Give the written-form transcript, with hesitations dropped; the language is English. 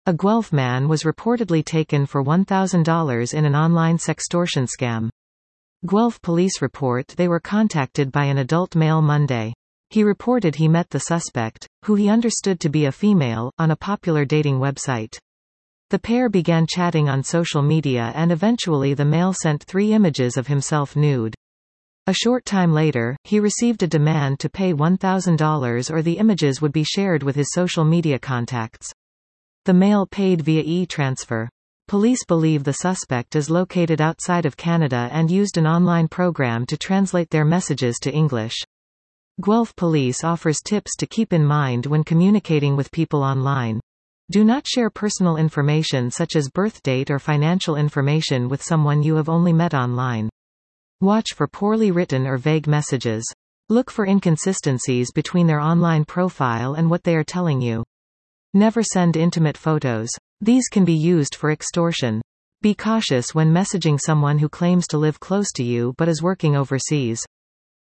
A Guelph man was reportedly taken for $1,000 in an online sextortion scam. Guelph police report they were contacted by an adult male Monday. He reported he met the suspect, who he understood to be a female, on a popular dating website. The pair began chatting on social media and eventually the male sent 3 images of himself nude. A short time later, he received a demand to pay $1,000 or the images would be shared with his social media contacts. The male paid via e-transfer. Police believe the suspect is located outside of Canada and used an online program to translate their messages to English. Guelph Police offers tips to keep in mind when communicating with people online. Do not share personal information such as birth date or financial information with someone you have only met online. Watch for poorly written or vague messages. Look for inconsistencies between their online profile and what they are telling you. Never send intimate photos. These can be used for extortion. Be cautious when messaging someone who claims to live close to you but is working overseas.